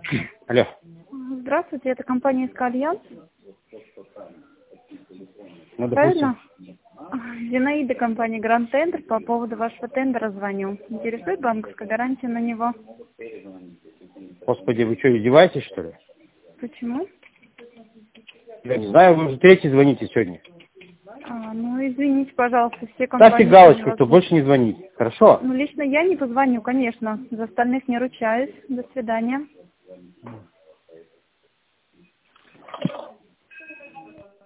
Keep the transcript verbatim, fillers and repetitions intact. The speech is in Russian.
Алло. Здравствуйте, это компания СК Альянс. Ну, Правильно? Зинаида, компания Гранд Тендер. По поводу вашего тендера звоню. Интересует банковская гарантия на него? Господи, вы что, издеваетесь, что ли? Почему? Я не знаю, вы уже третий звоните сегодня. А, ну, извините, пожалуйста, все компании... Ставьте галочку, что звонят. больше не звонить. Хорошо? Ну, лично я не позвоню, конечно. За остальных не ручаюсь. До свидания.